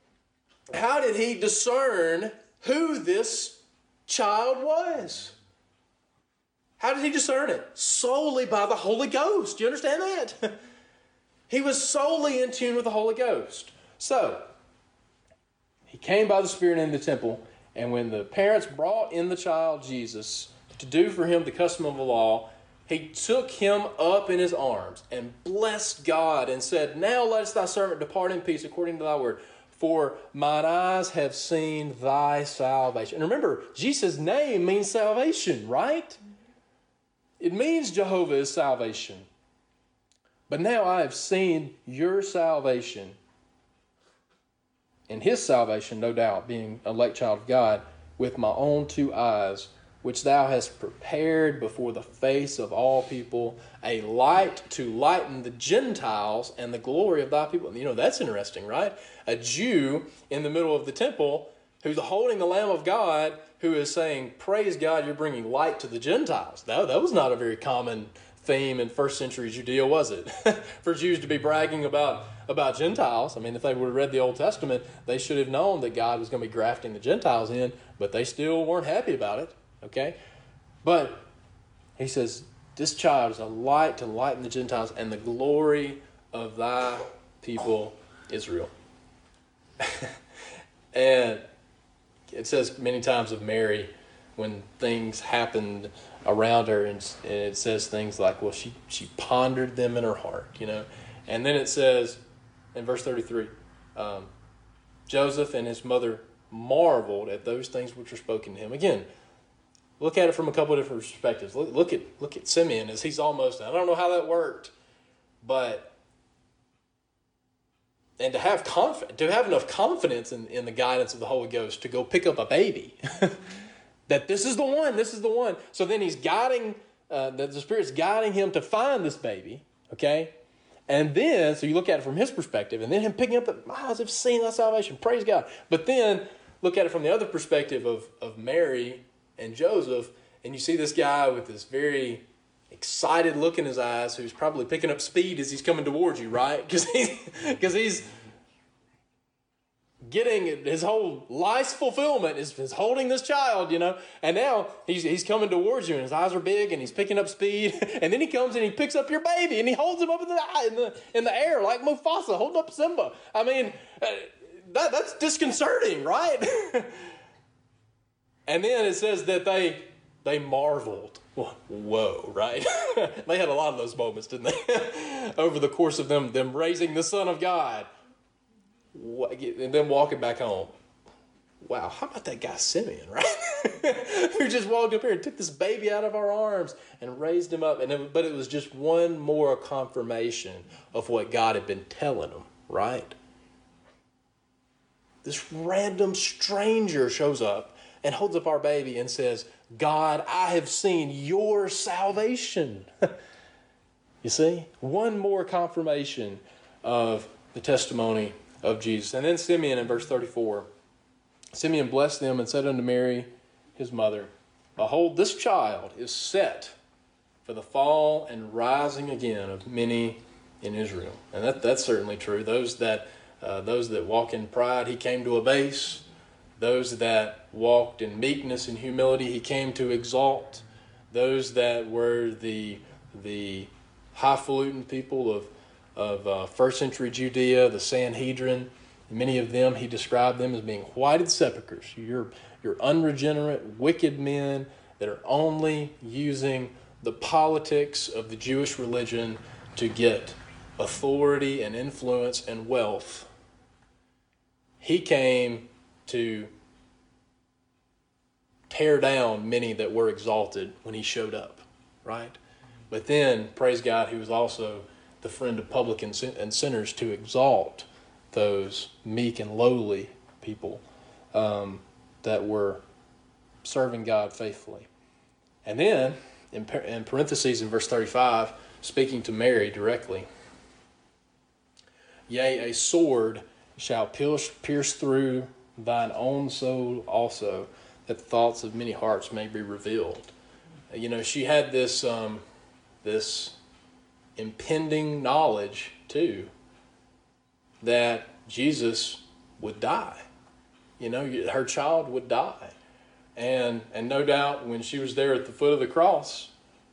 discern who this child was? How did he discern it? Solely by the Holy Ghost. Do you understand that? He was solely in tune with the Holy Ghost. So, he came by the Spirit into the temple, and when the parents brought in the child Jesus to do for him the custom of the law, he took him up in his arms and blessed God and said, "Now lettest thy servant depart in peace according to thy word. For mine eyes have seen thy salvation." And remember, Jesus' name means salvation, right? It means Jehovah is salvation. But now I have seen your salvation. And his salvation, no doubt, being an elect child of God, with my own two eyes, which thou hast prepared before the face of all people, a light to lighten the Gentiles and the glory of thy people. That's interesting, right? A Jew in the middle of the temple who's holding the Lamb of God, who is saying, praise God, you're bringing light to the Gentiles. That was not a very common theme in first century Judea, was it? For Jews to be bragging about Gentiles. I mean, if they would have read the Old Testament, they should have known that God was going to be grafting the Gentiles in, but they still weren't happy about it. Okay? But he says, this child is a light to lighten the Gentiles and the glory of thy people Israel. And it says many times of Mary when things happened around her, and it says things like, well, she pondered them in her heart, And then it says in verse 33, Joseph and his mother marveled at those things which were spoken to him. Again, look at it from a couple of different perspectives. Look at Simeon as he's almost, I don't know how that worked, but and to have enough confidence in the guidance of the Holy Ghost to go pick up a baby, that this is the one. So then he's guiding that the Spirit's guiding him to find this baby, okay? And then, so you look at it from his perspective, and then him picking up my eyes have seen thy salvation, praise God. But then look at it from the other perspective of Mary and Joseph, and you see this guy with this very excited look in his eyes who's probably picking up speed as he's coming towards you, right? Because he's getting his whole life's fulfillment is holding this child, and now he's coming towards you, and his eyes are big, and he's picking up speed, and then he comes and he picks up your baby, and he holds him up in the air like Mufasa holding up Simba. I mean, that's disconcerting, right? And then it says that they marveled. Whoa, right? They had a lot of those moments, didn't they? Over the course of them raising the Son of God. And then walking back home. Wow, how about that guy Simeon, right? Who just walked up here and took this baby out of our arms and raised him up. But it was just one more confirmation of what God had been telling him, right? This random stranger shows up and holds up our baby and says, God, I have seen your salvation. You see? One more confirmation of the testimony of Jesus. And then Simeon in verse 34. Simeon blessed them and said unto Mary, his mother, behold, this child is set for the fall and rising again of many in Israel. And that's certainly true. Those that walk in pride, he came to abase. Those that walked in meekness and humility, he came to exalt. Those that were the highfalutin people of first century Judea, the Sanhedrin, many of them, he described them as being whited sepulchres. You're unregenerate, wicked men that are only using the politics of the Jewish religion to get authority and influence and wealth. He came to tear down many that were exalted when he showed up, right? But then, praise God, he was also the friend of publicans and sinners to exalt those meek and lowly people that were serving God faithfully. And then, in parentheses in verse 35, speaking to Mary directly, yea, a sword shall pierce through thine own soul also, that the thoughts of many hearts may be revealed. She had this impending knowledge too that Jesus would die. Her child would die. And no doubt when she was there at the foot of the cross,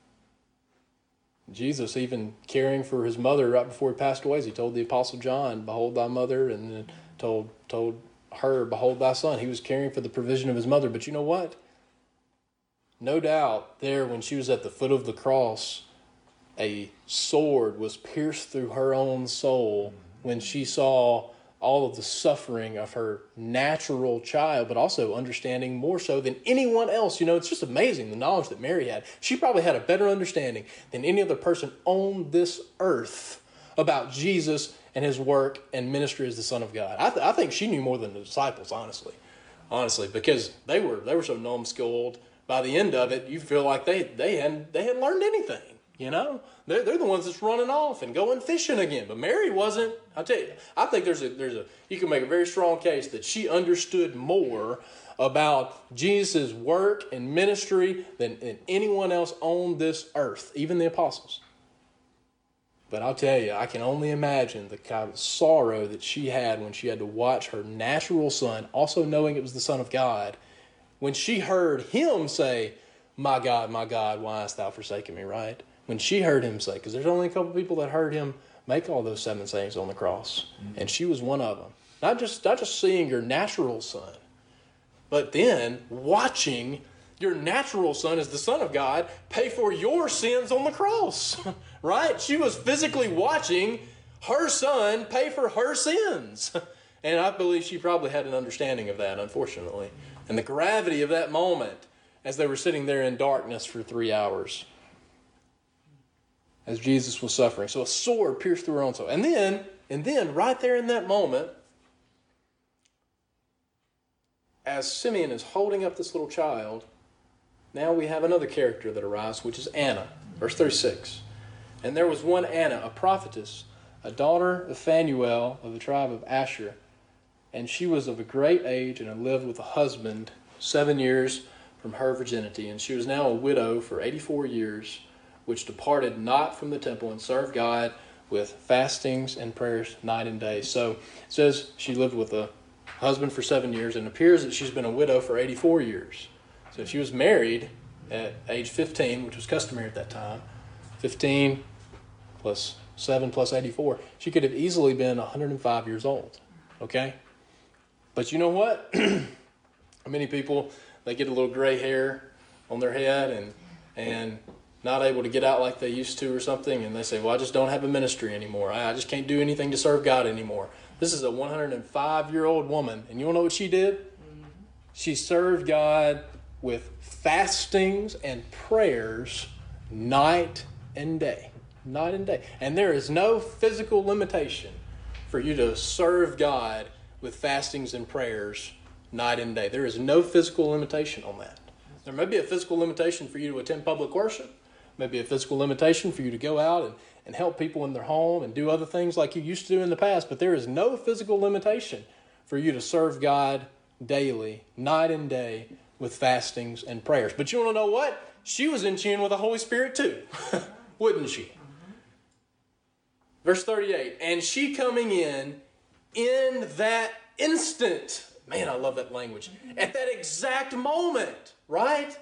Jesus, even caring for his mother right before he passed away, he told the Apostle John, behold thy mother, and then told her, behold thy son. He was caring for the provision of his mother. But you know what? No doubt there when she was at the foot of the cross, a sword was pierced through her own soul when she saw all of the suffering of her natural child, but also understanding more so than anyone else. It's just amazing the knowledge that Mary had. She probably had a better understanding than any other person on this earth about Jesus and his work and ministry as the Son of God. I think she knew more than the disciples, honestly, because they were so numbskulled. By the end of it, you feel like they hadn't learned anything. They're the ones that's running off and going fishing again. But Mary wasn't. I tell you, I think you can make a very strong case that she understood more about Jesus' work and ministry than anyone else on this earth, even the apostles. But I'll tell you, I can only imagine the kind of sorrow that she had when she had to watch her natural son, also knowing it was the Son of God, when she heard him say, my God, why hast thou forsaken me, right? When she heard him say, because there's only a couple people that heard him make all those 7 sayings on the cross, and she was one of them. Not just seeing your natural son, but then watching your natural son as the Son of God pay for your sins on the cross, right? She was physically watching her son pay for her sins. And I believe she probably had an understanding of that, unfortunately. And the gravity of that moment as they were sitting there in darkness for 3 hours as Jesus was suffering. So a sword pierced through her own soul. And then right there in that moment, as Simeon is holding up this little child, now we have another character that arrives, which is Anna. Verse 36. And there was one Anna, a prophetess, a daughter of Phanuel of the tribe of Asher. And she was of a great age and had lived with a husband 7 years from her virginity. And she was now a widow for 84 years, which departed not from the temple and served God with fastings and prayers night and day. So it says she lived with a husband for 7 years, and it appears that she's been a widow for 84 years. So she was married at age 15, which was customary at that time. 15 plus 7 plus 84. She could have easily been 105 years old. Okay? But you know what? Many people, they get a little gray hair on their head and not able to get out like they used to or something, and they say, well, I just don't have a ministry anymore. I just can't do anything to serve God anymore. This is a 105-year-old woman, and you want to know what she did? Mm-hmm. She served God with fastings and prayers night and day. Night and day. And there is no physical limitation for you to serve God with fastings and prayers night and day. There is no physical limitation on that. There may be a physical limitation for you to attend public worship. Maybe a physical limitation for you to go out and help people in their home and do other things like you used to do in the past. But there is no physical limitation for you to serve God daily, night and day, with fastings and prayers. But you want to know what? She was in tune with the Holy Spirit too, wouldn't she? Verse 38, and she coming in that instant. Man, I love that language. At that exact moment, right?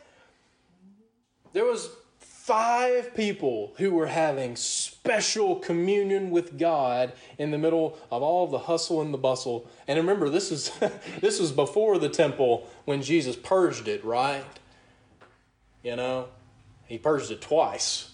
There was 5 people who were having special communion with God in the middle of all the hustle and the bustle. And remember, this was before the temple when Jesus purged it, right? You know, he purged it twice.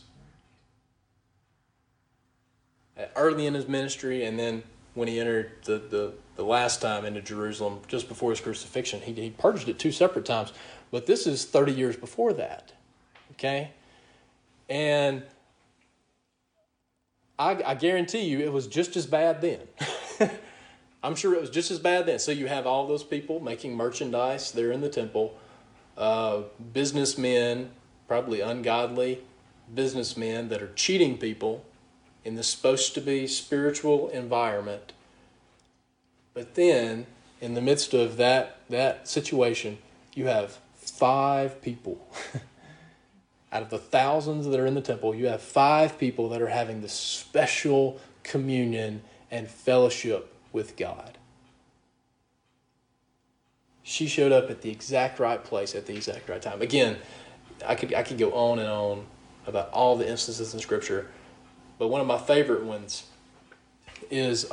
Early in his ministry, and then when he entered the last time into Jerusalem, just before his crucifixion, he purged it 2 separate times. But this is 30 years before that, okay? And I guarantee you it was just as bad then. I'm sure it was just as bad then. So you have all those people making merchandise there in the temple, businessmen, probably ungodly businessmen that are cheating people in this supposed to be spiritual environment. But then, in the midst of that situation, you have 5 people. Out of the thousands that are in the temple, you have 5 people that are having this special communion and fellowship with God. She showed up at the exact right place at the exact right time. Again, I could go on and on about all the instances in Scripture, but one of my favorite ones is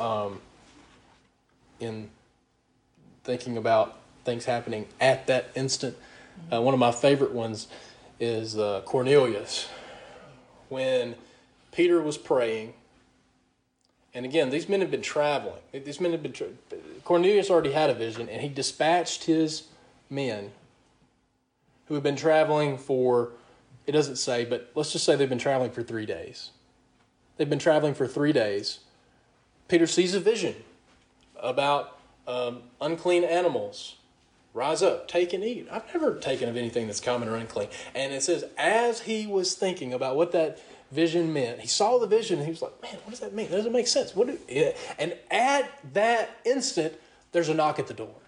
in thinking about things happening at that instant. One of my favorite ones is Cornelius. When Peter was praying, and again, these men had been traveling. Cornelius already had a vision, and he dispatched his men who had been traveling for, it doesn't say, but let's just say they've been traveling for 3 days. They've been traveling for 3 days. Peter sees a vision about unclean animals. Rise up, take and eat. I've never taken of anything that's common or unclean. And it says, as he was thinking about what that vision meant, he saw the vision and he was like, man, what does that mean? That doesn't make sense. And at that instant, there's a knock at the door.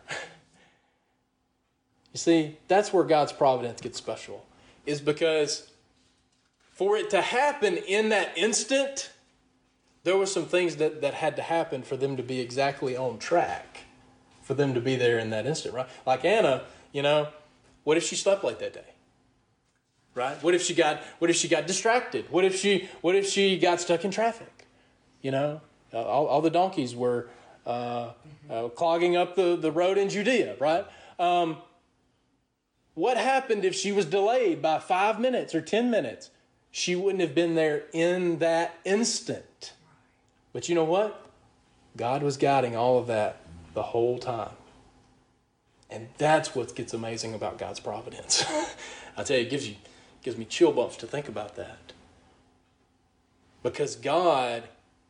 You see, that's where God's providence gets special, is because for it to happen in that instant, there were some things that had to happen for them to be exactly on track, for them to be there in that instant, right? Like Anna, you know, what if she slept late that day? Right? What if she got distracted? What if she got stuck in traffic? You know, all the donkeys were clogging up the road in Judea, right? What happened if she was delayed by 5 minutes or 10 minutes? She wouldn't have been there in that instant. But you know what? God was guiding all of that the whole time. And that's what gets amazing about God's providence. I tell you, it gives me chill bumps to think about that. Because God,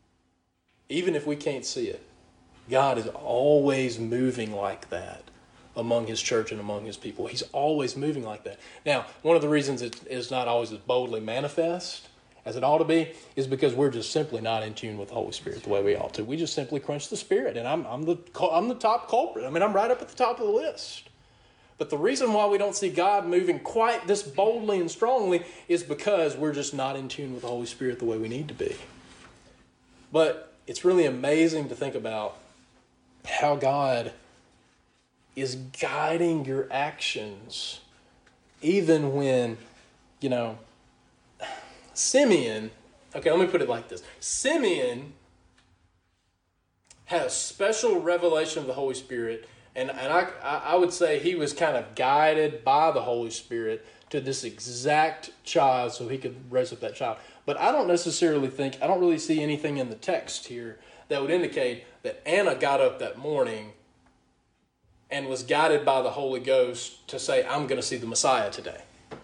even if we can't see it, God is always moving like that among his church and among his people. He's always moving like that. Now, one of the reasons it is not always as boldly manifest as it ought to be is because we're just simply not in tune with the Holy Spirit the way we ought to. We just simply quench the Spirit, and I'm the top culprit. I mean, I'm right up at the top of the list. But the reason why we don't see God moving quite this boldly and strongly is because we're just not in tune with the Holy Spirit the way we need to be. But it's really amazing to think about how God is guiding your actions, even when, Simeon, okay, let me put it like this. Simeon had a special revelation of the Holy Spirit, and I would say he was kind of guided by the Holy Spirit to this exact child so he could raise up that child. But I don't really see anything in the text here that would indicate that Anna got up that morning and was guided by the Holy Ghost to say, I'm going to see the Messiah today.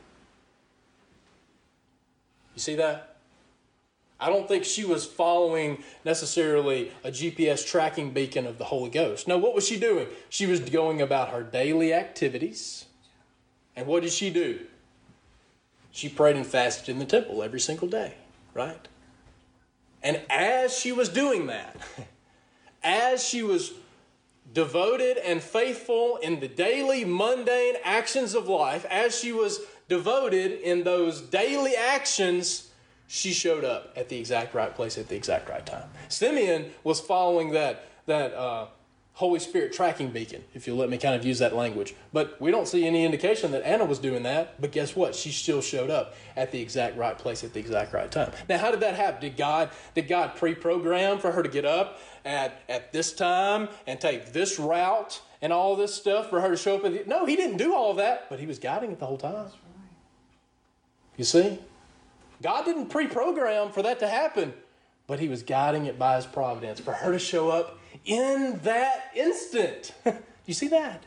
You see that? I don't think she was following necessarily a GPS tracking beacon of the Holy Ghost. No, what was she doing? She was going about her daily activities. And what did she do? She prayed and fasted in the temple every single day, right? And as she was doing that, as she was devoted and faithful in the daily mundane actions of life, as she was devoted in those daily actions, she showed up at the exact right place at the exact right time. Simeon was following that Holy Spirit tracking beacon, if you'll let me kind of use that language. But we don't see any indication that Anna was doing that. But guess what? She still showed up at the exact right place at the exact right time. Now, how did that happen? Did God pre-program for her to get up at this time and take this route and all this stuff for her to show up? No, he didn't do all of that, but he was guiding it the whole time. You see? God didn't pre-program for that to happen, but he was guiding it by his providence for her to show up in that instant. You see that?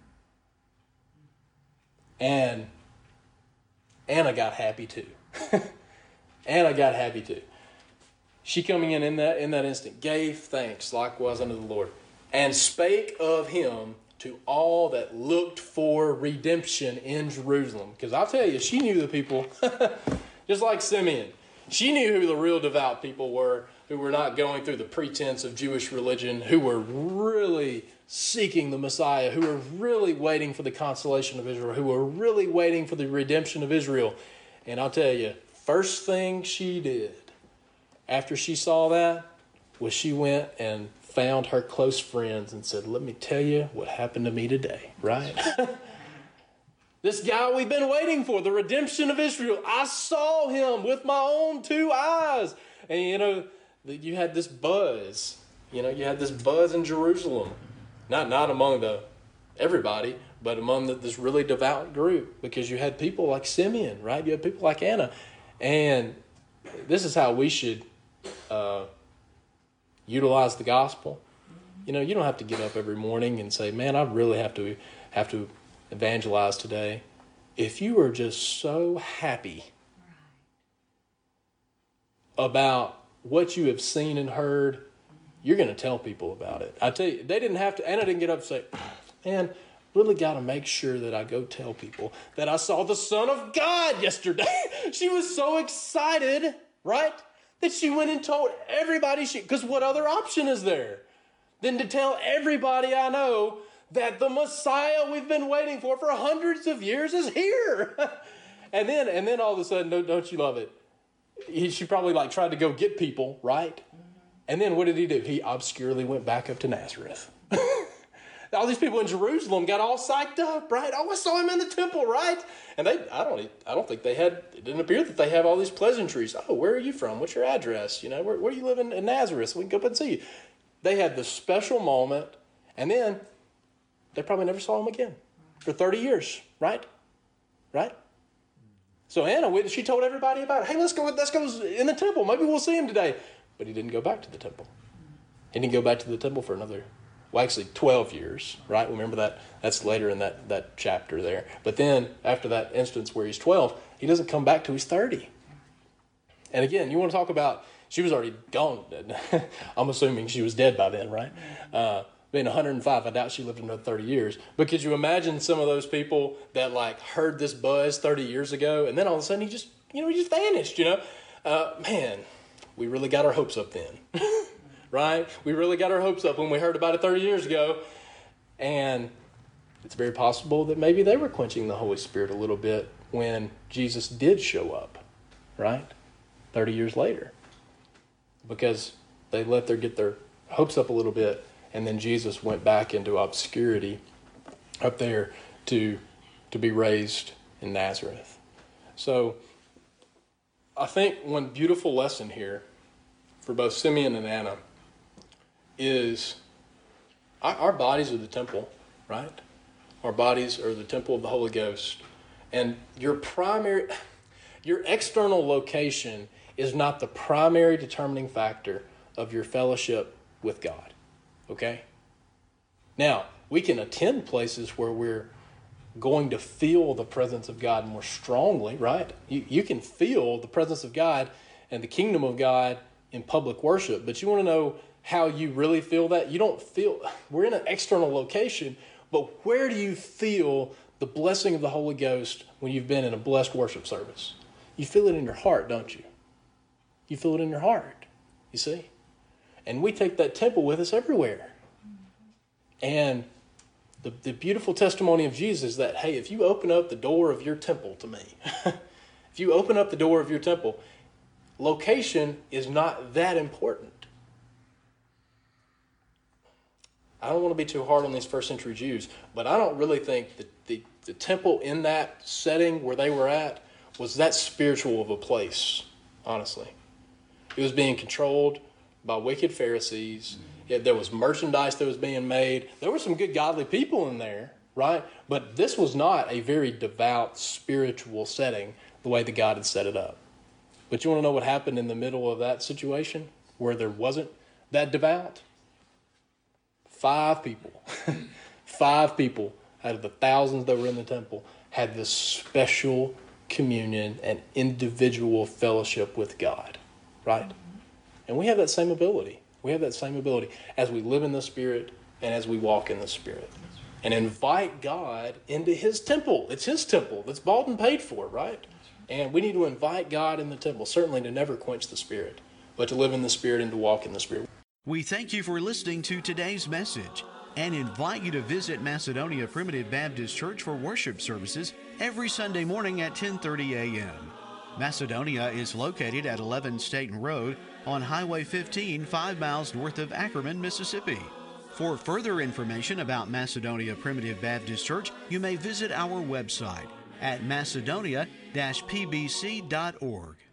And Anna got happy too. Anna got happy too. She coming in that instant gave thanks likewise unto the Lord, and spake of him to all that looked for redemption in Jerusalem. Because I'll tell you, she knew the people, just like Simeon. She knew who the real devout people were, who were not going through the pretense of Jewish religion, who were really seeking the Messiah, who were really waiting for the consolation of Israel, who were really waiting for the redemption of Israel. And I'll tell you, first thing she did after she saw that was she went and found her close friends and said, let me tell you what happened to me today, right? This guy we've been waiting for, the redemption of Israel. I saw him with my own two eyes. And, you had this buzz. You had this buzz in Jerusalem. Not among everybody, but among this really devout group. Because you had people like Simeon, right? You had people like Anna. And this is how we should utilize the gospel. You don't have to get up every morning and say, man, I really have to evangelize today. If you are just so happy about what you have seen and heard, you're going to tell people about it. I tell you, they didn't have to. Anna didn't get up and say, man, really got to make sure that I go tell people that I saw the Son of God yesterday. She was so excited, right, that she went and told everybody. Because what other option is there than to tell everybody I know that the Messiah we've been waiting for hundreds of years is here? and then all of a sudden, don't you love it? She probably tried to go get people, right? And then what did he do? He obscurely went back up to Nazareth. All these people in Jerusalem got all psyched up, right? Oh, I saw him in the temple, right? And I don't think it didn't appear that they have all these pleasantries. Oh, where are you from? What's your address? Where you live in Nazareth? So we can go up and see you. They had this special moment, and then they probably never saw him again for 30 years, right? Right? So Anna, she told everybody about it. Hey, let's go in the temple. Maybe we'll see him today. But he didn't go back to the temple. He didn't go back to the temple for another, 12 years, right? Remember that? That's later in that chapter there. But then after that instance where he's 12, he doesn't come back till he's 30. And again, you want to talk about, she was already gone. I'm assuming she was dead by then, right? Being 105, I doubt she lived another 30 years. But could you imagine some of those people that like heard this buzz 30 years ago, and then all of a sudden he just vanished, Man, we really got our hopes up then, right? We really got our hopes up when we heard about it 30 years ago. And it's very possible that maybe they were quenching the Holy Spirit a little bit when Jesus did show up, right? 30 years later. Because they get their hopes up a little bit, and then Jesus went back into obscurity up there to be raised in Nazareth. So I think one beautiful lesson here for both Simeon and Anna is our bodies are the temple, right? Our bodies are the temple of the Holy Ghost. And your external location is not the primary determining factor of your fellowship with God. Okay? Now, we can attend places where we're going to feel the presence of God more strongly, right? You can feel the presence of God and the kingdom of God in public worship, but you want to know how you really feel that? You don't feel, we're in an external location, but where do you feel the blessing of the Holy Ghost when you've been in a blessed worship service? You feel it in your heart, don't you? You feel it in your heart, you see? And we take that temple with us everywhere. And the beautiful testimony of Jesus is that, hey, if you open up the door of your temple to me, if you open up the door of your temple, location is not that important. I don't want to be too hard on these first century Jews, but I don't really think that the temple in that setting where they were at was that spiritual of a place, honestly. It was being controlled by wicked Pharisees. There was merchandise that was being made. There were some good godly people in there, right? But this was not a very devout, spiritual setting the way that God had set it up. But you want to know what happened in the middle of that situation where there wasn't that devout? 5 people. 5 people out of the thousands that were in the temple had this special communion and individual fellowship with God, right? And we have that same ability. We have that same ability as we live in the Spirit and as we walk in the Spirit. And invite God into His temple. It's His temple that's bought and paid for, right? And we need to invite God in the temple, certainly to never quench the Spirit, but to live in the Spirit and to walk in the Spirit.
We thank you for listening to today's message and invite you to visit Macedonia Primitive Baptist Church for worship services every Sunday morning at 10:30 a.m. Macedonia is located at 11 Staten Road on Highway 15, 5 miles north of Ackerman, Mississippi. For further information about Macedonia Primitive Baptist Church, you may visit our website at macedonia-pbc.org.